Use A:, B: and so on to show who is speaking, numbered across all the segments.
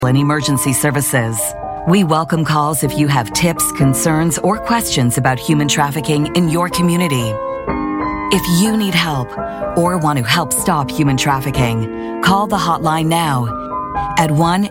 A: and emergency services. We welcome calls if you have tips, concerns, or questions about human trafficking in your community. If you need help or want to help stop human trafficking, call the hotline now at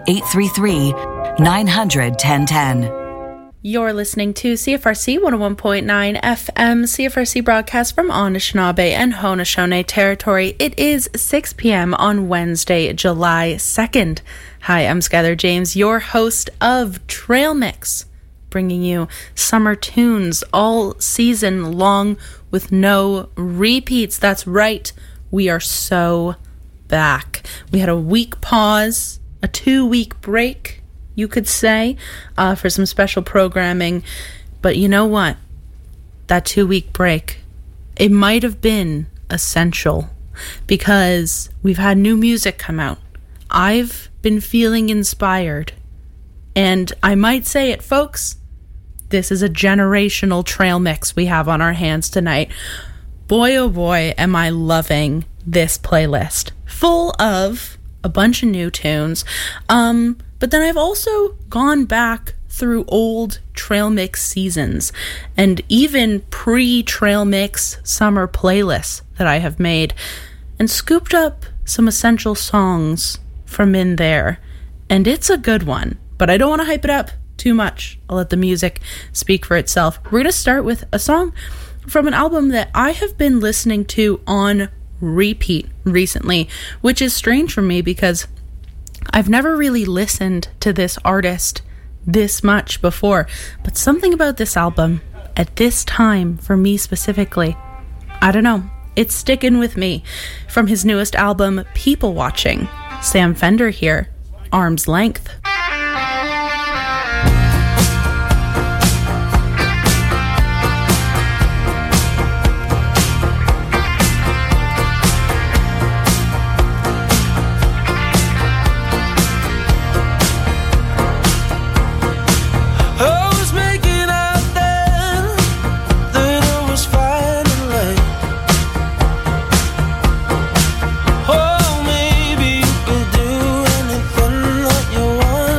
A: 1-833-900-1010.
B: You're listening to CFRC 101.9 FM, CFRC broadcast from Anishinaabe and Haudenosaunee territory. It is 6 p.m. on Wednesday, July 2nd. Hi, I'm Skylar James, your host of Trail Mix, bringing you summer tunes all season long with no repeats. That's right, we are so back. We had a week pause, a 2-week break, you could say, for some special programming. But you know what? That 2-week break, it might have been essential because we've had new music come out. I've been feeling inspired. And I might say it, folks, this is a generational trail mix we have on our hands tonight. Boy, oh boy, am I loving this playlist. Full of a bunch of new tunes. But then I've also gone back through old Trail Mix seasons and even pre-Trail Mix summer playlists that I have made and scooped up some essential songs from in there. And it's a good one, but I don't want to hype it up too much. I'll let the music speak for itself. We're going to start with a song from an album that I have been listening to on repeat recently, which is strange for me because I've never really listened to this artist this much before, but something about this album at this time, for me specifically, I don't know, it's sticking with me. From his newest album, People Watching, Sam Fender here, Arm's Length.
C: Oh, maybe you could do anything that you want.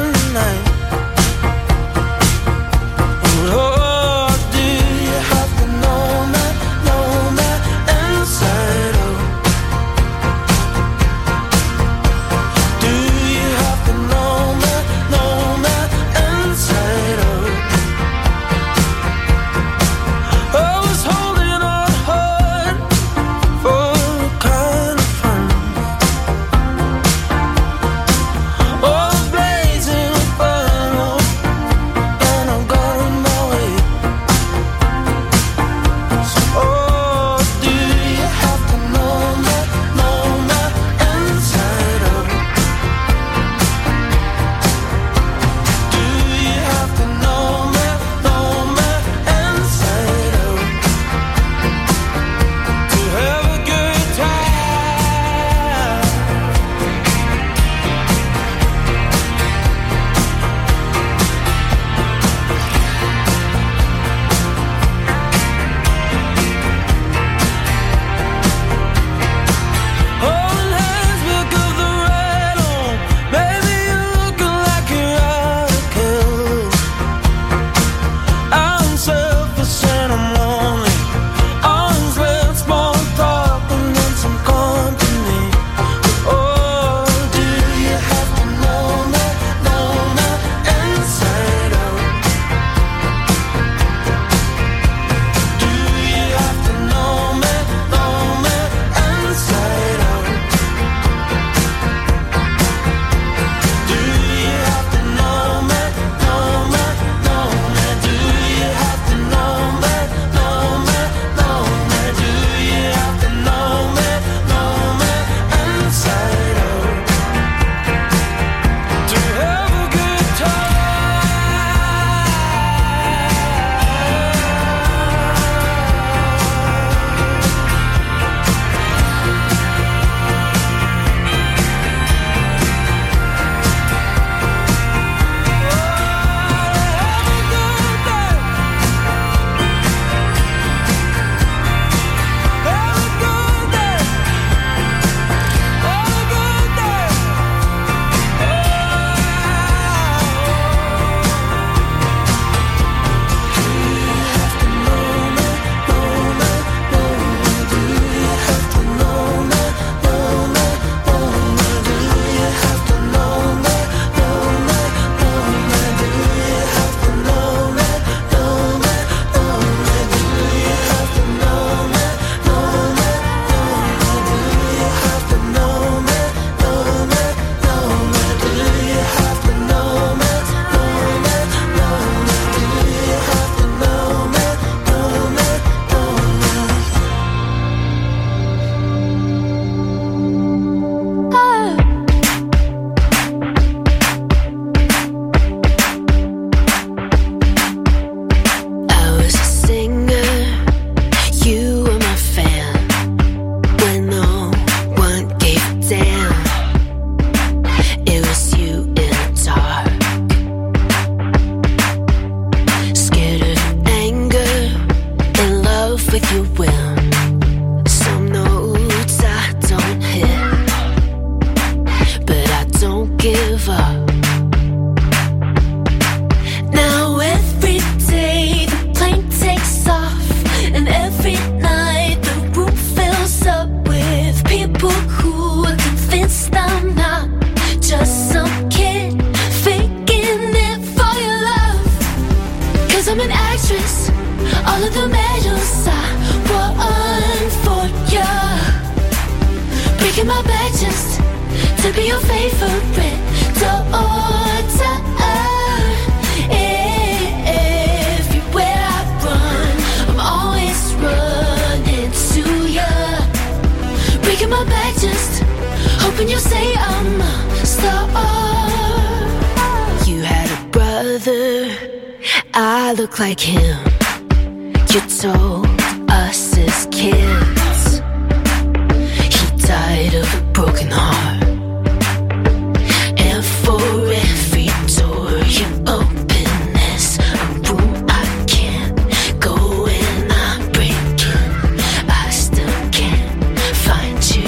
C: brother, I look like him. You told us as kids he died of a broken heart. And for every door you open, there's a room I can't go in. I'm breaking, I still can't find you.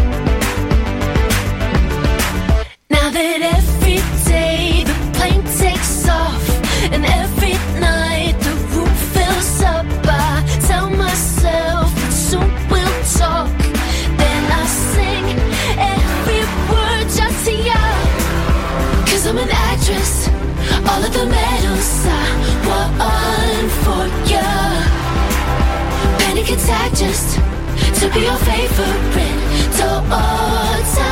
C: Now that every day the plane takes off and every night the room fills up, I tell myself that soon we'll talk. Then I sing every word just to you, 'cause I'm an actress. All of the medals I won for you. Panic attack just to be your favorite daughter.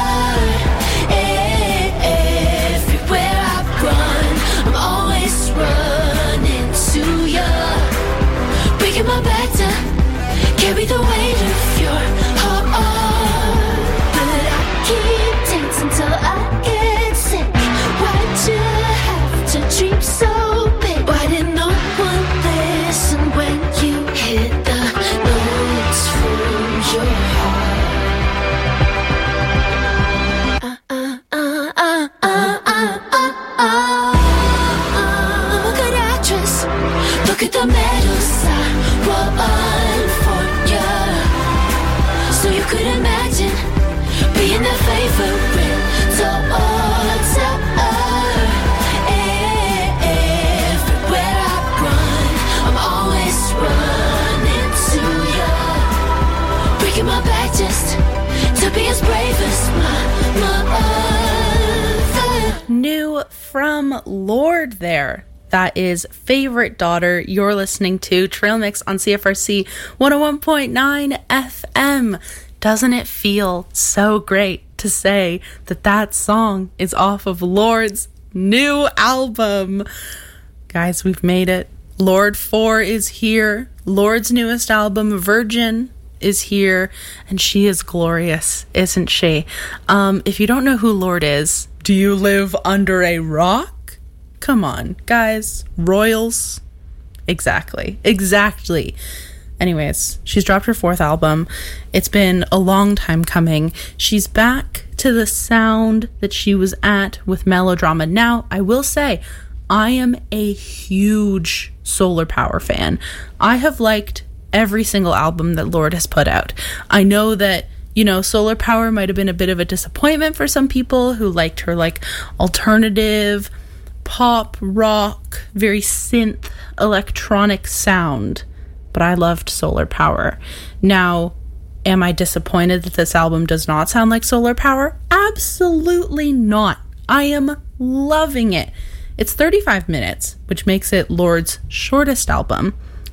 C: Everywhere I run, I'm always running to you. Breaking my back to carry the weight of your heart. But I keep dancing till I get sick. Why'd you have to dream so big? Why did no one listen when you hit the notes from your heart? I'm a good actress. Look at the medals I won for you. So you could imagine being the favorite daughter. Everywhere I run, I'm always running to you. Breaking my back just to be as brave as my mother.
B: New from Lorde there. That is Favorite Daughter. You're listening to Trail Mix on CFRC 101.9 FM. Doesn't it feel so great to say that that song is off of Lorde's new album? Guys, we've made it. Lorde 4 is here. Lorde's newest album, Virgin, is here, and she is glorious, isn't she? If you don't know who Lorde is, do you live under a rock? Come on, guys. Royals. Exactly. Anyways, she's dropped her 4th album. It's been a long time coming. She's back to the sound that she was at with Melodrama. Now, I will say, I am a huge Solar Power fan. I have liked every single album that Lorde has put out. I know that, you know, Solar Power might have been a bit of a disappointment for some people who liked her like alternative, pop, rock, very synth, electronic sound. But I loved Solar Power. Now, am I disappointed that this album does not sound like Solar Power? Absolutely not. I am loving it. It's 35 minutes, which makes it Lorde's shortest album.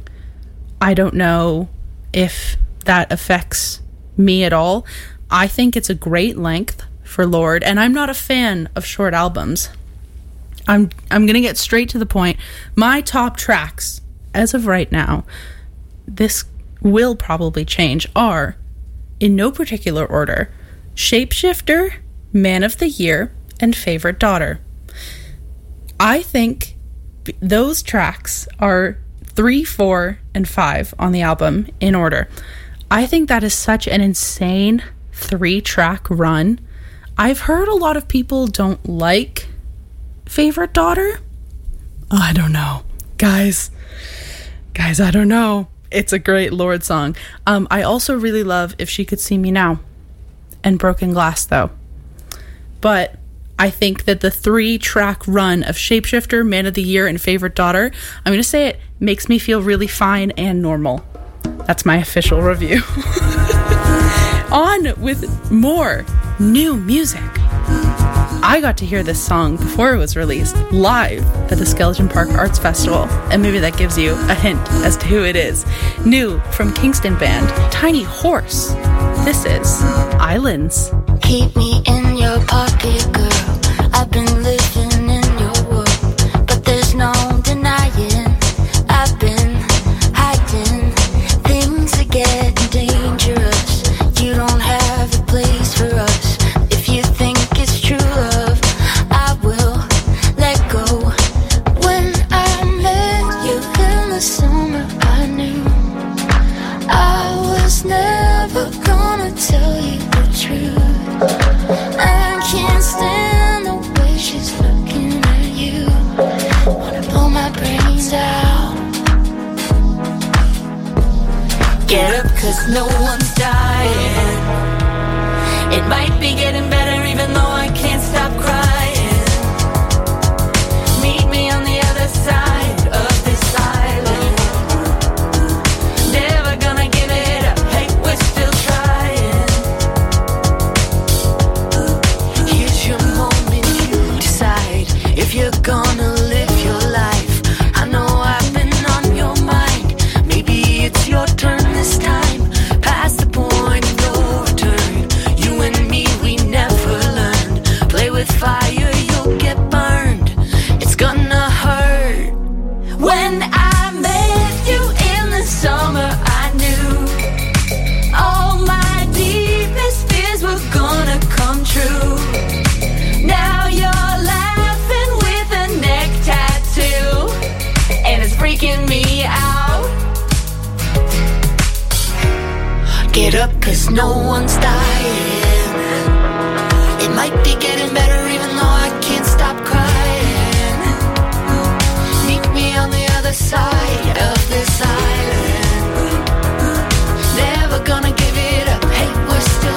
B: I don't know if that affects me at all. I think it's a great length for Lorde, and I'm not a fan of short albums. I'm going to get straight to the point. My top tracks, as of right now, this will probably change, are, in no particular order, Shapeshifter, Man of the Year, and Favorite Daughter. I think those tracks are 3, 4, and 5 on the album in order. I think that is such an insane 3-track run. I've heard a lot of people don't like Favorite Daughter. I don't know. Guys, I don't know. It's a great Lorde song. I also really love If She Could See Me Now and Broken Glass, though. But I think that the 3-track run of Shapeshifter, Man of the Year, and Favorite Daughter, I'm going to say it makes me feel really fine and normal. That's my official review. On with more new music. I got to hear this song before it was released live at the Skeleton Park Arts Festival, and maybe that gives you a hint as to who it is. New from Kingston band Tiny Horse. This is Islands.
C: Keep me in your pocket, girl. I've been living in your world, but there's no denying I've been hiding. Things are getting dangerous. You don't have a place for us. If you think it's true love, I will let go. 'cause no one's dying. It might be getting better even though I can't stop crying. Meet me on the other side of this island. Never gonna give it up, hey, we're still trying. Here's your moment, you decide if you're gonna live your life. I know I've been on your mind. Maybe it's your turn this time. Past the point of no return. You and me, we never learned. Play with fire, you'll get burned. It's gonna hurt. When I met you in the summer, I knew all my deepest fears were gonna come true. Now you're laughing with a neck tattoo, and it's freaking me out. Get up, 'cause no one's dying. It might be getting better even though I can't stop crying. Meet me on the other side of this island. Never gonna give it up, hey, we're still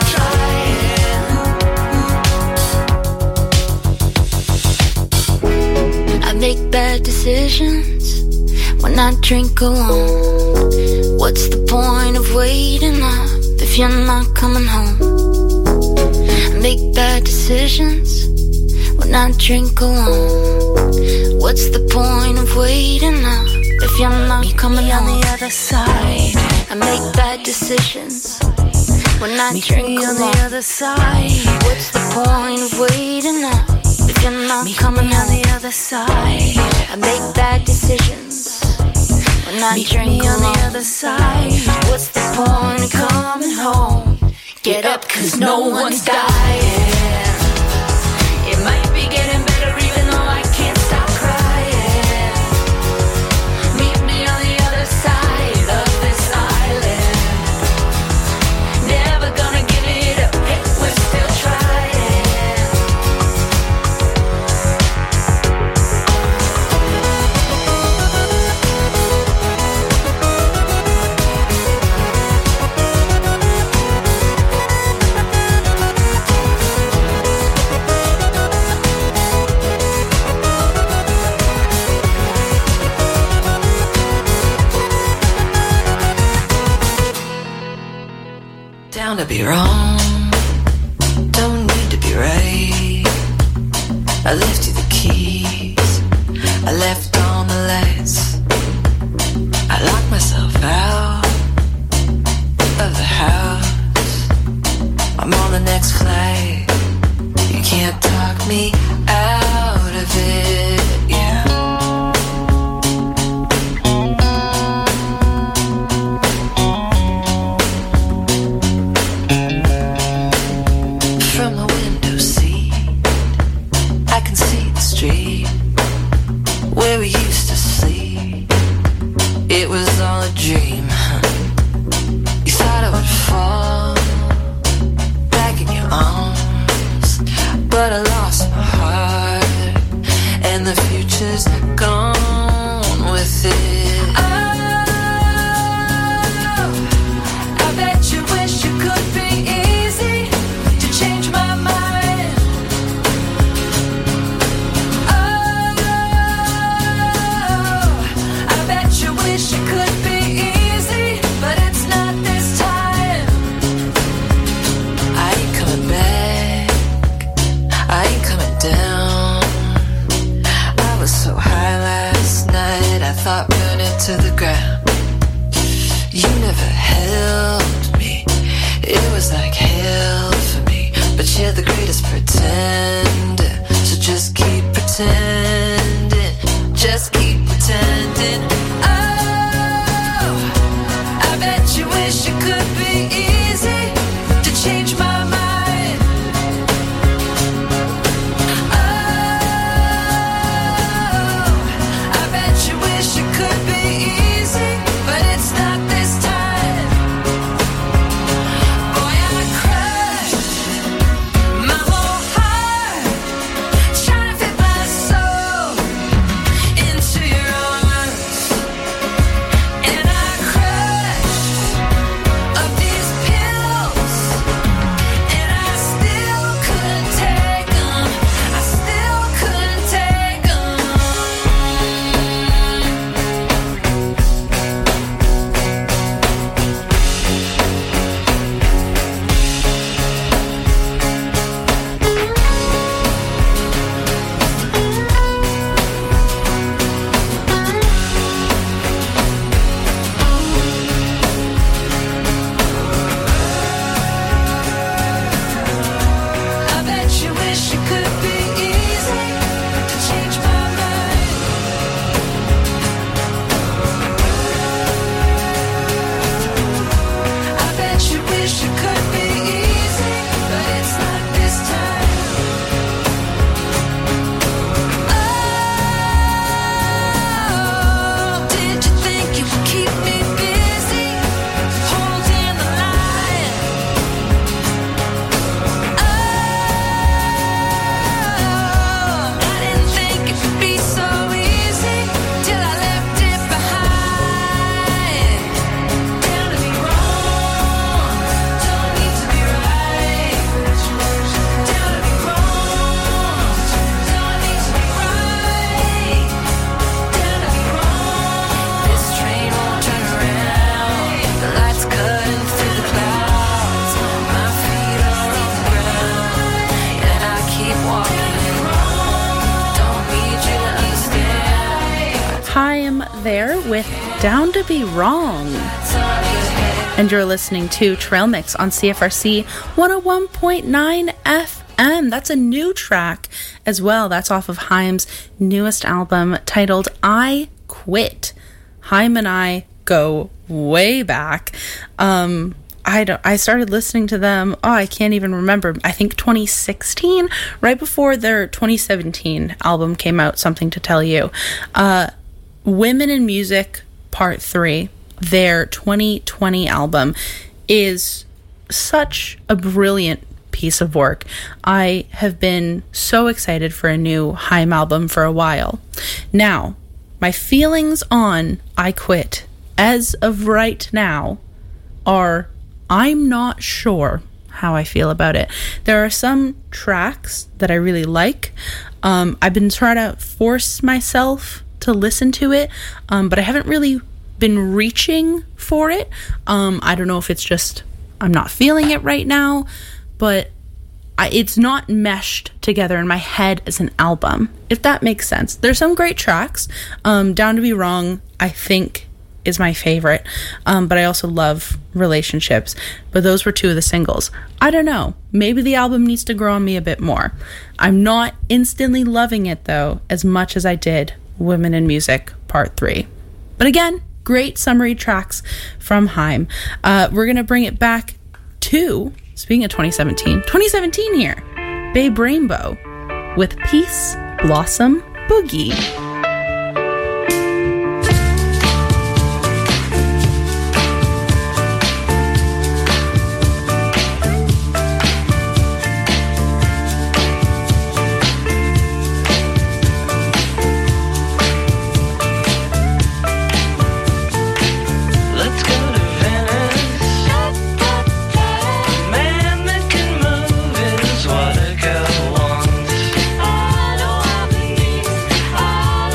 C: trying. I make bad decisions when I drink alone. What's the point of waiting up if you're not coming home? I make bad decisions when I drink alone. What's the point of waiting up if you're not coming home? On the other side, I make bad decisions when I drink alone. On the other side, what's the point of waiting up if you're not coming on the other side? I make bad decisions when I drink on the other side. What's the point of coming home? Get up, 'cause no one's dying. It might be getting better even though I can't stop crying. Meet me on the other side of this island. Never gonna give it up, hey, we're still trying. Down to be wrong, don't need to be right. I left you the keys, I left on the lights. I locked myself out of the house. I'm on the next flight. You can't talk me out of it, yeah. From the window seat, I can see the street where we used to sleep. It was all a dream. You thought I would fall back in your arms, but I lost my heart, and the future's gone with it. Oh, I bet you wish you could be easy to change my mind. Oh, I bet you wish it could be easy, but it's not this time. I ain't coming back, I ain't coming down. I was so high last night, I thought burning to the ground. You never helped me, it was like hell for me. But you're the greatest pretender, so just keep pretending, just keep pretending. Oh, I bet you wish it could be easy to change my mind. Oh, I bet you wish it could be easy, but it's not this time. Boy, I crushed my whole heart, trying to fit my soul into your arms.
B: Haim there with Down to Be Wrong. And you're listening to Trail Mix on CFRC 101.9 FM. That's a new track as well. That's off of Haim's newest album titled I Quit. Haim and I go way back. I started listening to them, I can't even remember, I think 2016, right before their 2017 album came out, Something to Tell You. Women in Music Part 3, their 2020 album, is such a brilliant piece of work. I have been so excited for a new Haim album for a while. Now, my feelings on I Quit, as of right now, are I'm not sure how I feel about it. There are some tracks that I really like. I've been trying to force myself to listen to it, but I haven't really been reaching for it. I don't know if it's just I'm not feeling it right now, but it's not meshed together in my head as an album, if that makes sense. There's some great tracks. Down to Be Wrong, I think, is my favorite, but I also love Relationships, but those were two of the singles. I don't know, maybe the album needs to grow on me a bit more. I'm not instantly loving it though as much as I did Women in Music Part 3, but again, great summary tracks from Haim. We're gonna bring it back to, speaking of 2017 here, Babe Rainbow with Peace Blossom Boogie.
D: What a girl wants.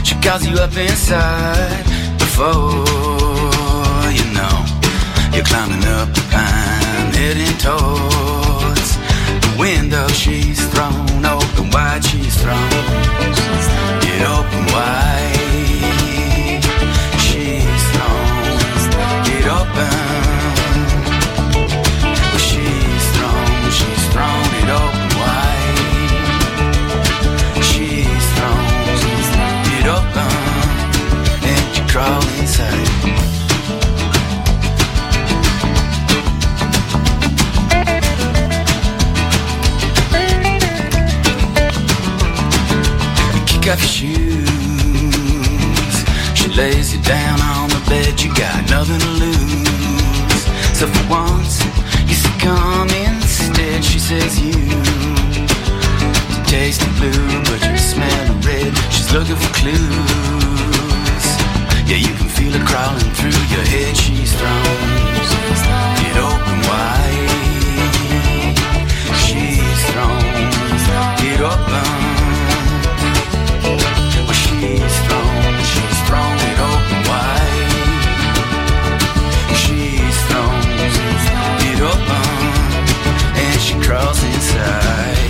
D: She calls you up inside before you know you're climbing up the pine, heading towards the window. She's thrown open wide, she's thrown it open wide. She's thrown it open. Well, she's thrown it open wide. She's thrown it open, and you crawl inside. Off your shoes, she lays you down on the bed. You got nothing to lose, so for once you succumb instead. She says you taste the blue, but you smell the red. She's looking for clues. Yeah, you can feel her crawling through your head. She's thrown it open wide. She's thrown it open. She's thrown it open wide. She's thrown it open, and she crawls inside.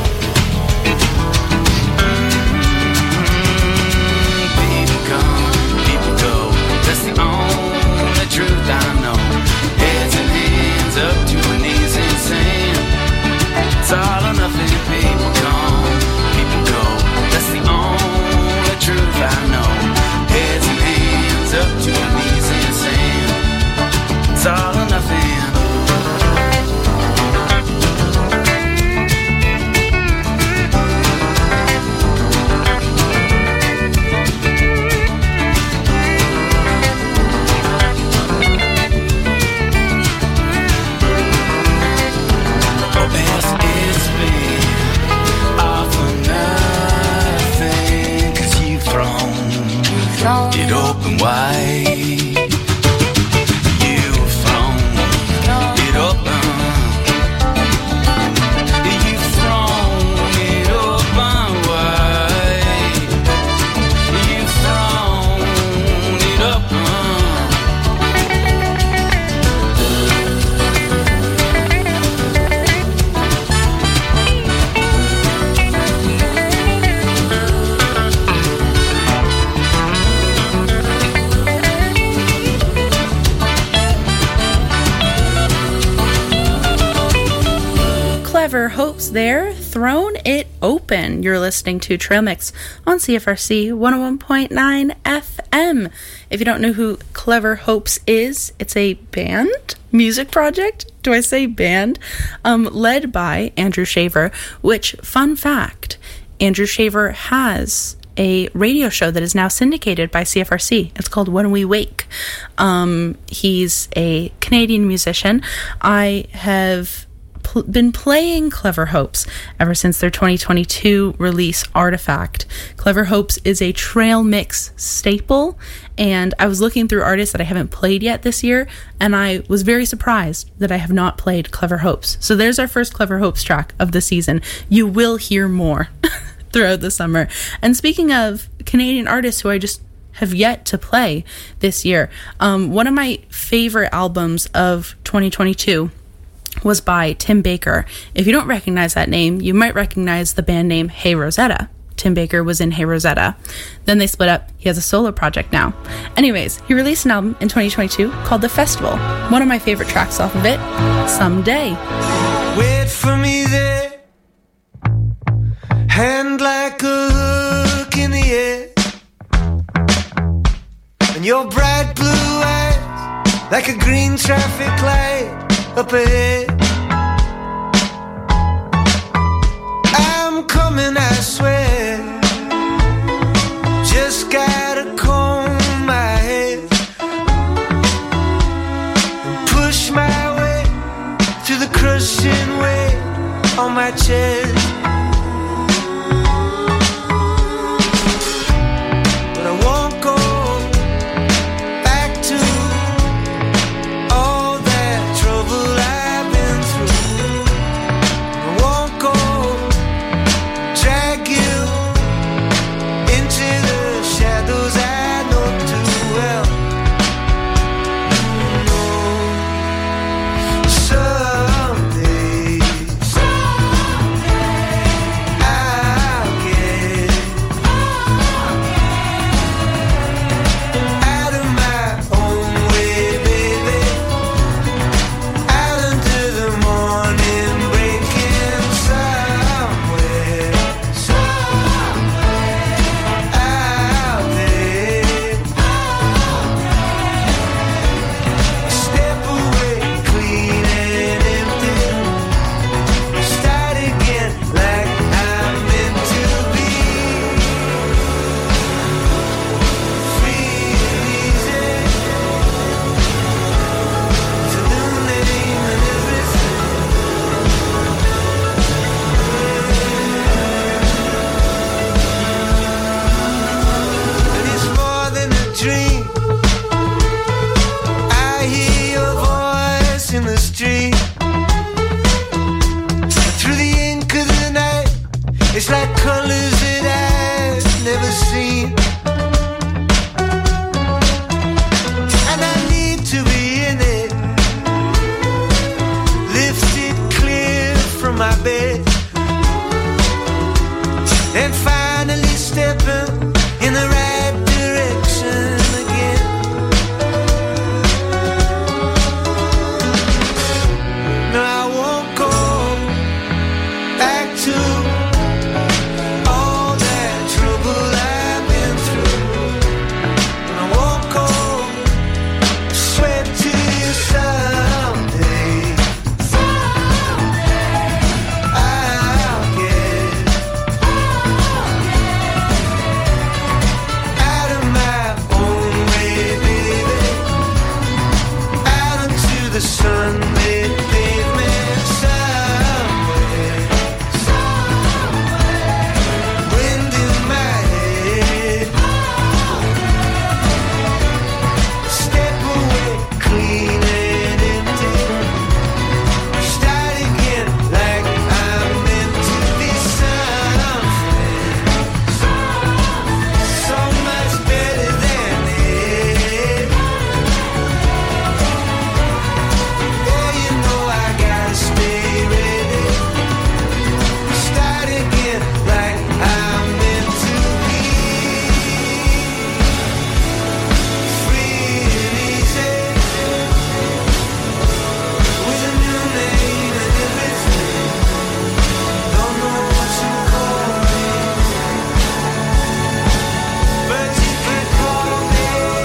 D: People come, people go. That's the only truth I know. Heads and hands up to her knees in sand. It's all or nothing. People come, people go. That's the only truth I know. Heads and hands up to her knees in sand. It's all or nothing. It open wide. You've thrown it open. You've thrown it open wide. You've thrown it open.
B: Clever Hopes there, Thrown It Open. You're listening to Trail Mix on CFRC 101.9 FM. If you don't know who Clever Hopes is, it's a band, music project, do I say band, led by Andrew Shaver, which, fun fact, Andrew Shaver has a radio show that is now syndicated by CFRC. It's called When We Wake. He's a Canadian musician. I have been playing Clever Hopes ever since their 2022 release Artifact. Clever Hopes is a trail mix staple, and I was looking through artists that I haven't played yet this year, and I was very surprised that I have not played Clever Hopes. So there's our first Clever Hopes track of the season. You will hear more throughout the summer. And speaking of Canadian artists who I just have yet to play this year, one of my favorite albums of 2022 was by Tim Baker. If you don't recognize that name, you might recognize the band name Hey Rosetta. Tim Baker was in Hey Rosetta. Then they split up. He has a solo project now. Anyways, he released an album in 2022 called The Festival. One of my favorite tracks off of it, Someday.
E: Wait for me there, hand like a hook in the air, and your bright blue eyes like a green traffic light up ahead. I'm coming, I swear. Just gotta comb my head and push my way through the crushing weight on my chest. But I won't go back to all that trouble I've been through. I won't go drag you into the shadows. It's like colors that I've never seen. And I need to be in it, lifted clear from my bed, and finally stepping in the right direction again. No, I won't go back to all that trouble I've been through. I won't go sweat to you someday. I'll get out of my own way, baby, out into the sunlit pavement somewhere. Wind in my head, step away clean and empty, start again like I'm meant to be something so much better than it. Oh, you know I gotta stay ready, start again like I'm meant to be, free and easy, with a new name and everything. Don't know what you call me, but you can call me.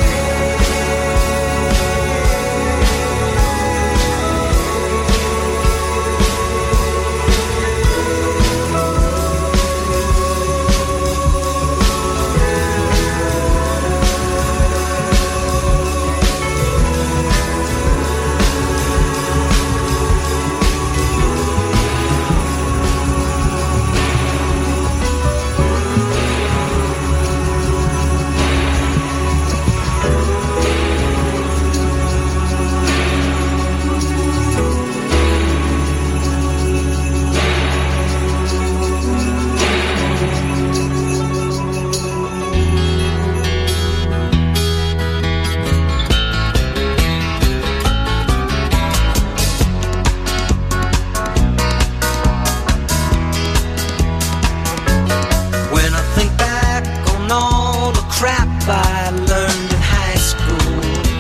E: When I think back on all the crap I learned in high school,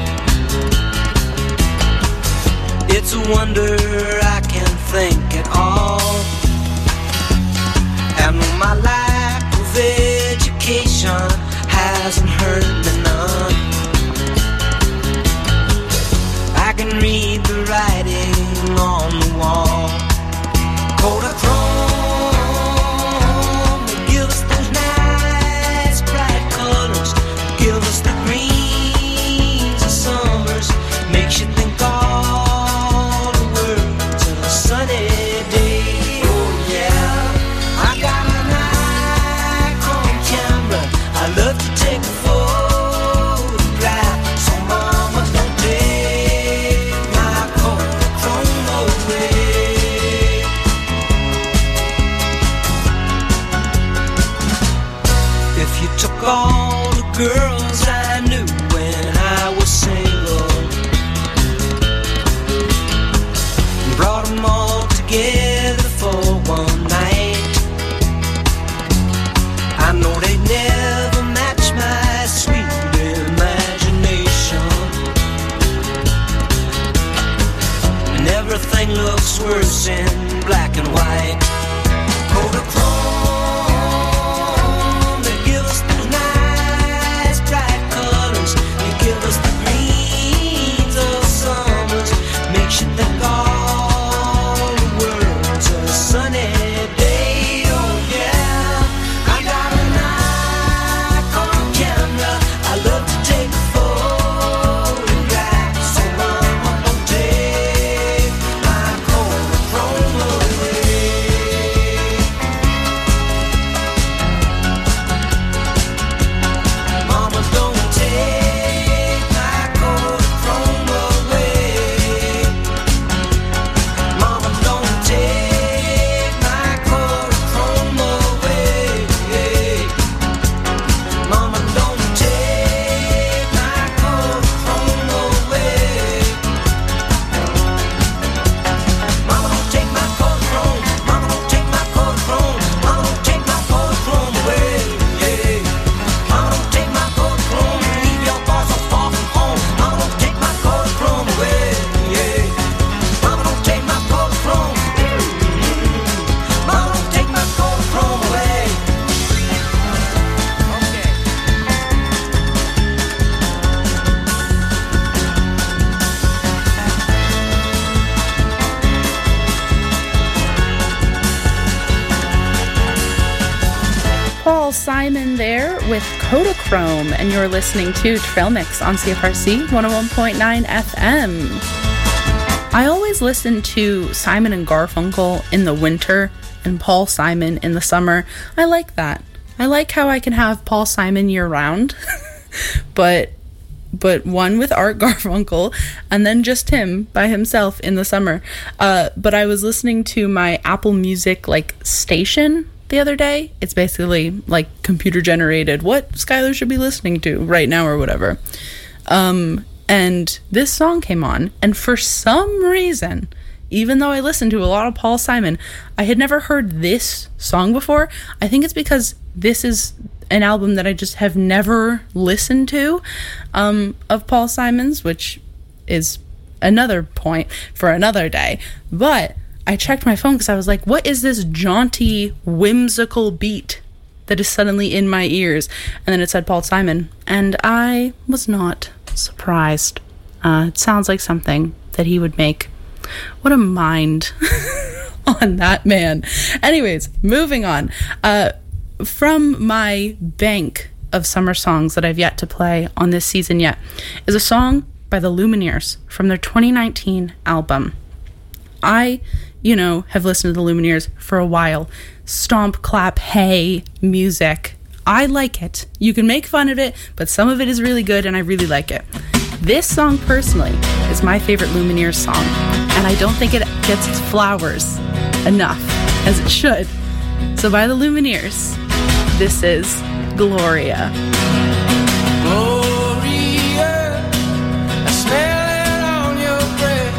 E: it's a wonder I can think at all. And my lack of education hasn't hurt me none. I can read the writing on the wall. Kodachrome, they give us those nice bright colors, give us the greens of summers, makes you think all the world's a sunny day. Oh yeah, I got a Nikon camera, I love to take a photograph, so mama don't take my Kodachrome away. If you took all the girls I knew when I was single and brought them all together for one night, I know they'd never match my sweet imagination. And everything looks worse in black and white. Kodachrome, they give us those nice bright colors, they give us the greens of summers, makes you think all the world's a sunny day. Oh yeah, I got a Nikon camera, I love to take a photograph, so mama don't take my Kodachrome away.
B: Paul Simon there with Kodachrome, and you're listening to Trail Mix on CFRC 101.9 FM. I always listen to Simon and Garfunkel in the winter and Paul Simon in the summer. I like that. I like how I can have Paul Simon year round, but one with Art Garfunkel and then just him by himself in the summer. But I was listening to my Apple Music station the other day. It's basically computer generated what Skylar should be listening to right now or whatever. And this song came on, and for some reason, even though I listened to a lot of Paul Simon, I had never heard this song before. I think it's because this is an album that I just have never listened to of Paul Simon's, which is another point for another day. But I checked my phone because I was like, what is this jaunty, whimsical beat that is suddenly in my ears? And then it said Paul Simon, and I was not surprised. It sounds like something that he would make. What a mind on that man. Anyways, moving on. From my bank of summer songs that I've yet to play on this season yet is a song by the Lumineers from their 2019 album. I, have listened to the Lumineers for a while. Stomp, clap, hey music. I like it. You can make fun of it, but some of it is really good and I really like it. This song personally is my favorite Lumineers song, and I don't think it gets its flowers enough as it should. So by the Lumineers, this is Gloria.
E: Gloria, I smell it on your breath.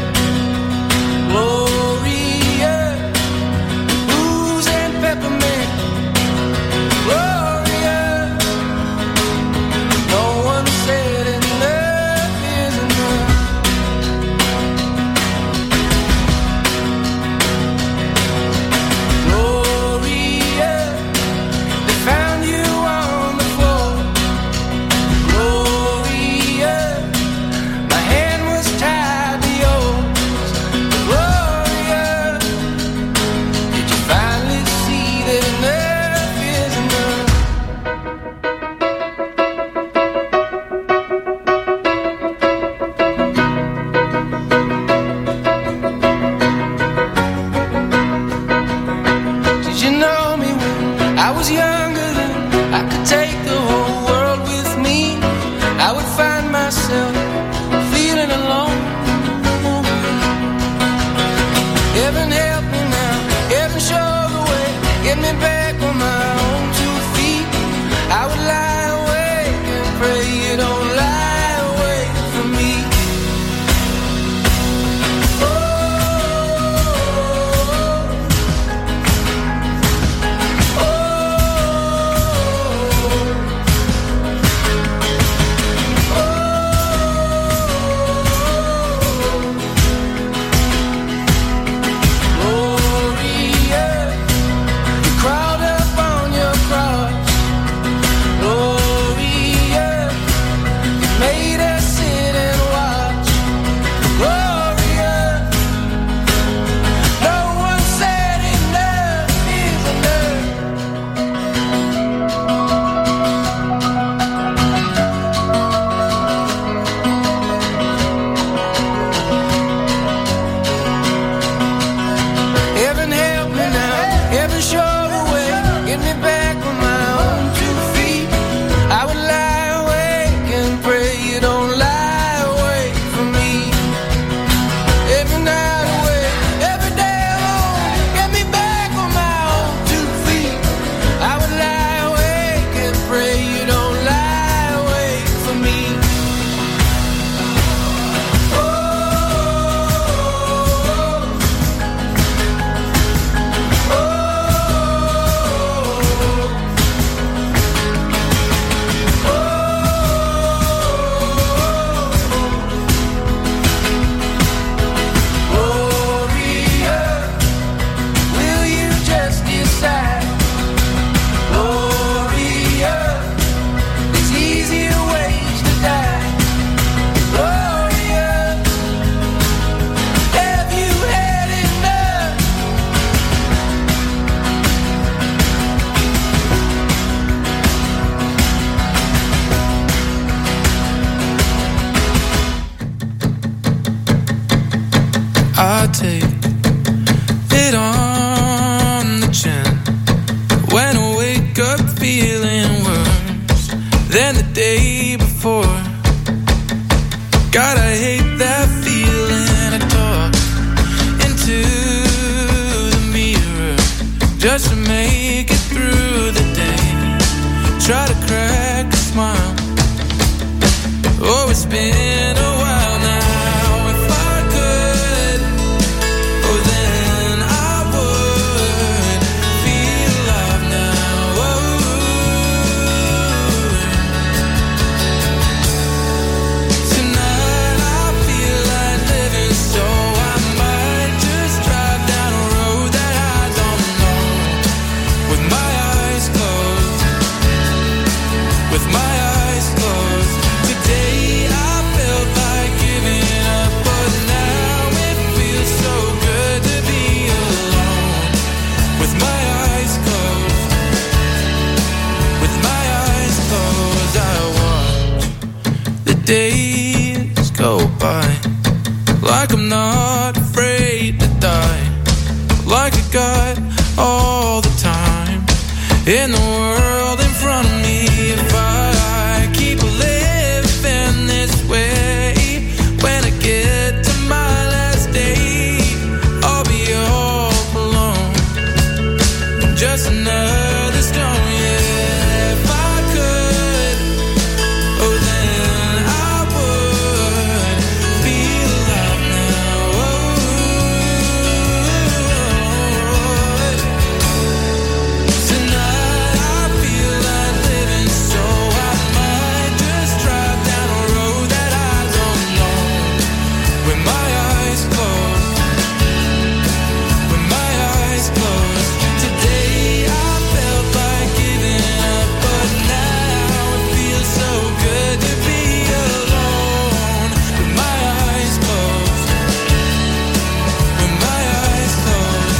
E: Gloria, booze and peppermint. Gloria, no one said enough is enough. Gloria, they found you on the floor. Gloria, my hand was tied to yours. Gloria, did you finally see that enough is enough? Did you know me when I was younger than I could take the whole world with me? I would find myself feeling alone. Heaven help me now, heaven show the way, get me back on my own 2 feet. I would lie awake and pray you don't lie awake from me. Gloria, you crawled up on your
F: make it through the day. Try to crack a smile. Oh, it's been a while now. If I could, oh, then I would feel alive now. Oh. Tonight I feel like living, so I might just drive down a road that I don't know, with my eyes closed, with my eyes closed. Today I felt like giving up, but now it feels so good to be alone, with my eyes closed, with my eyes closed. I watch the days go by, like I'm not afraid to die, like I got all the time in the world in front of me. If I keep living this way, when I get to my last day, I'll be all alone, just another stone. Yeah, if I could, oh, then I would feel alive now. Tonight I feel like living, so I might just drive down a road that I don't know, with my eyes closed, with my eyes closed. Today I felt like giving up, but now it feels so good to be alone, with my eyes closed, with my eyes closed.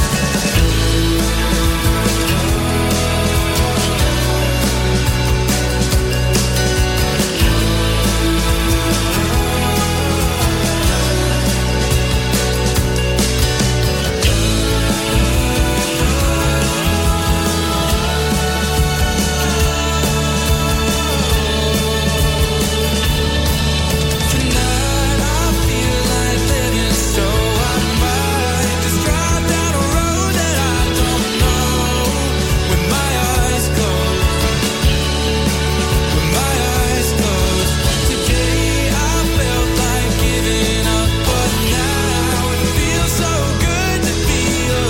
F: Tonight I feel like living, so I might just drive down a road that I don't know, with my eyes closed, with my eyes closed. Today I felt like giving up, but now it feels so good to be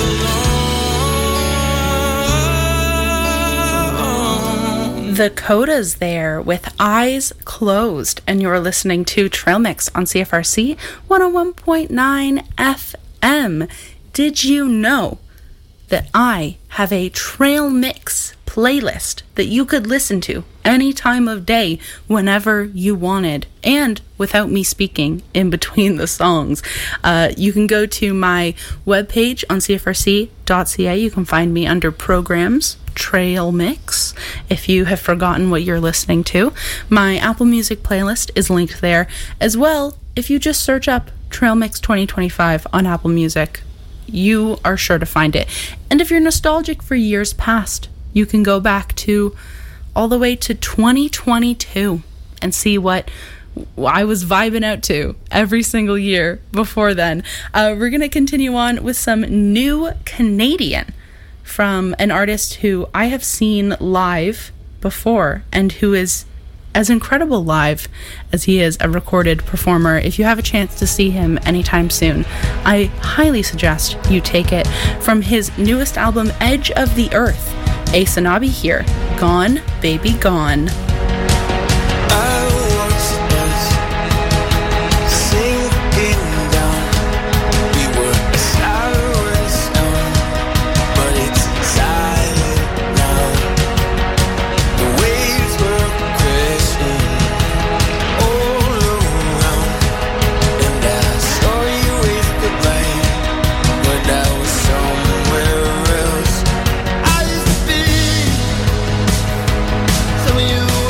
F: alone.
B: The Codas there with Eyes Closed, and you're listening to Trail Mix on CFRC 101.9 FM. Did you know that I have a Trail Mix playlist that you could listen to any time of day, whenever you wanted, and without me speaking in between the songs? You can go to my webpage on cfrc.ca. You can find me under Programs, Trail Mix, if you have forgotten what you're listening to. My Apple Music playlist is linked there as well. If you just search up Trail Mix 2025 on Apple Music, you are sure to find it. And if you're nostalgic for years past, you can go back to all the way to 2022 and see what I was vibing out to every single year before then. We're going to continue on with some new Canadian from an artist who I have seen live before and who is as incredible live as he is a recorded performer. If you have a chance to see him anytime soon, I highly suggest you take it. From his newest album, Edge of the Earth, Asanabi here, Gone Baby Gone.
G: You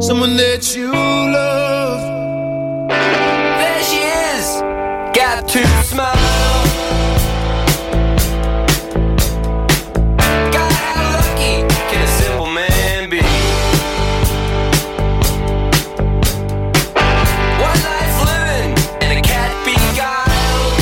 F: someone that you love.
G: There she is, got to smile. God, how lucky can a simple man be? One life living and a cat beguiled.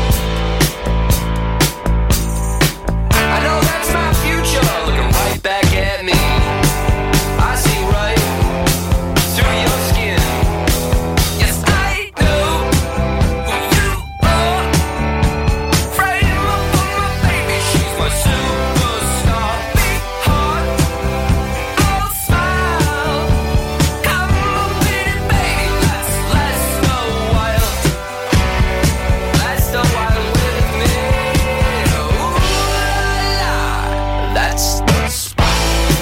G: I know that's my future looking right back at me. I see right through your skin. Yes, I know who you are. Frame up for my baby, she's my superstar. Be hard, I'll smile. Come on, pretty baby, let's last a while. Last a while with me. Ooh la la, that's the spot.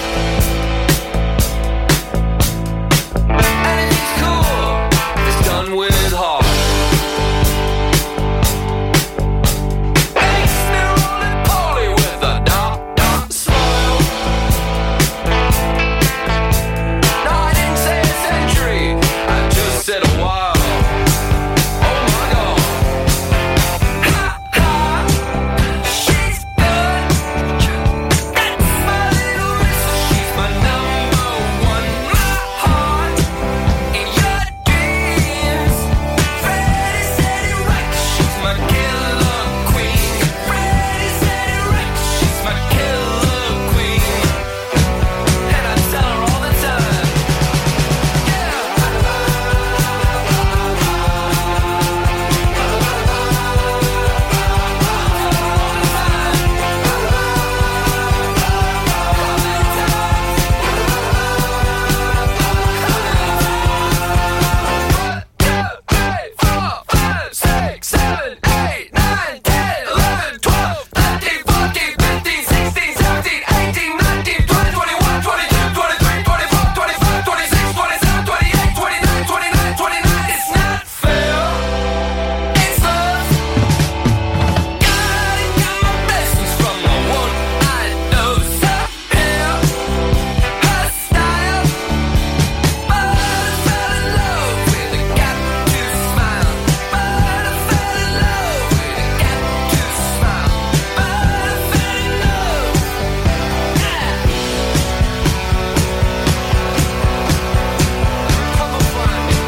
G: And it's cool, it's done with heart. Makes me roly-poly with a dark smile. No, I didn't say a century, I just said a while. Oh my God. Ha ha, she's good. That's my little miss, she's my number one. My heart in your dreams. Freddie said it right, she's my killer queen. Freddie said it right, she's my killer queen. And I tell her all the time. It's not fair. It's love. God, and got my blessings from the one I know. So here, her style. But I fell in love with a got to smile. But I fell in love with a got to smile. But I fell in love. Come on, find me.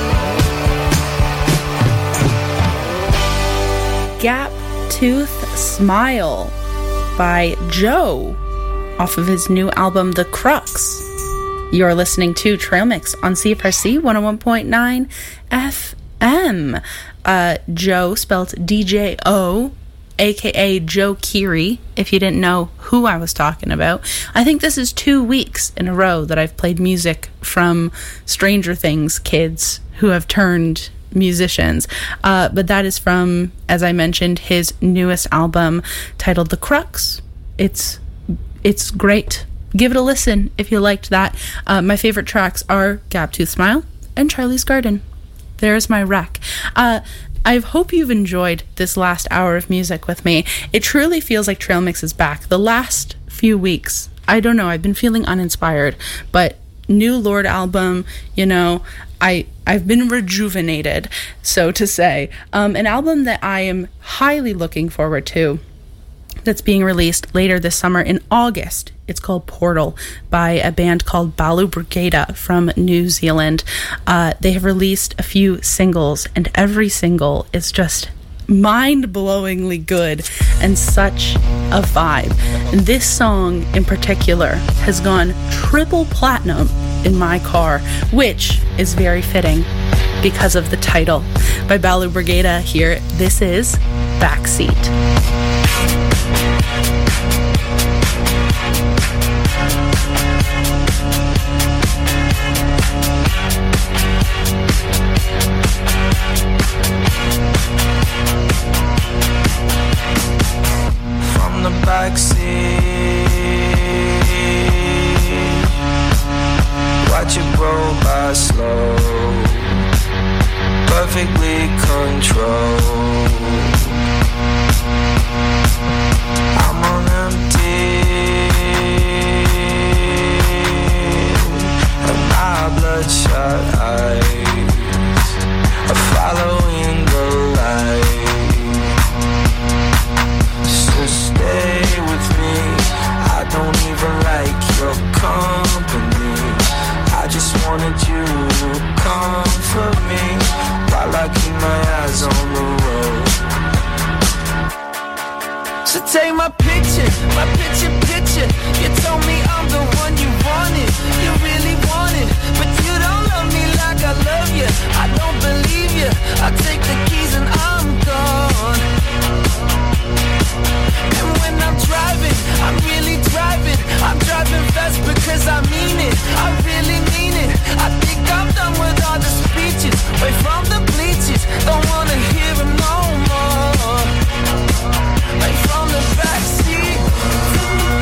B: Gap Tooth Smile by Joe off of his new album The Crux. You're listening to Trail Mix on CFRC 101.9 FM. Joe, spelled DJO, aka Joe Keery, if you didn't know who I was talking about. I think this is 2 weeks in a row that I've played music from Stranger Things kids who have turned musicians. But that is from, as I mentioned, his newest album titled The Crux. It's great. Give it a listen if you liked that. My favorite tracks are Gap Tooth Smile and Charlie's Garden. There's my rec. I hope you've enjoyed this last hour of music with me. It truly feels like Trail Mix is back. The last few weeks, I don't know, I've been feeling uninspired, but new Lorde album, you know, I've been rejuvenated, so to say. An album that I am highly looking forward to, that's being released later this summer in August. It's called Portal by a band called Balu Brigada from New Zealand. They have released a few singles, and every single is just mind-blowingly good and such a vibe. And this song in particular has gone triple platinum in my car, which is very fitting because of the title. By Balu Brigada here, this is Backseat.
F: From the backseat, watch it roll by slow, perfectly controlled. I'm on empty, and my blood
D: picture. You told me I'm the one you wanted, you really wanted, but you don't love me like I love you. I don't believe you. I take the keys and I'm gone. And when I'm driving, I'm really driving. I'm driving fast because I mean it. I really mean it. I think I'm done with all the speeches, way from the bleachers. Don't wanna hear them no more. Right from the backseat.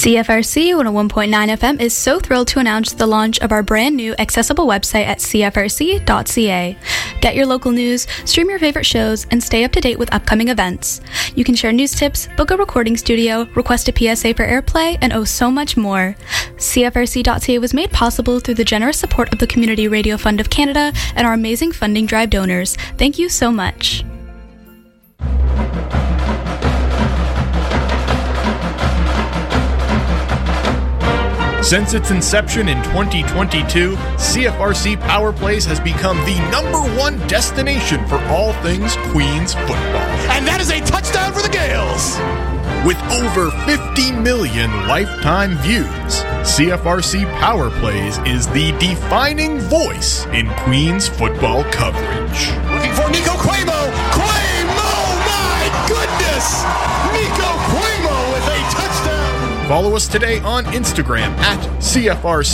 H: CFRC 101.9 FM is so thrilled to announce the launch of our brand new accessible website at cfrc.ca. Get your local news, stream your favorite shows, and stay up to date with upcoming events. You can share news tips, book a recording studio, request a PSA for airplay, and so much more. CFRC.ca was made possible through the generous support of the Community Radio Fund of Canada and our amazing funding drive donors. Thank you so much.
I: Since its inception in 2022, CFRC Power Plays has become the #1 destination for all things Queens football.
J: And that is a touchdown for the Gales!
I: With over 50 million lifetime views, CFRC Power Plays is the defining voice in Queens football coverage.
J: Looking for Nico Cuomo! Cuomo! My goodness! Nico Cuomo with a touchdown!
I: Follow us today on Instagram at CFRC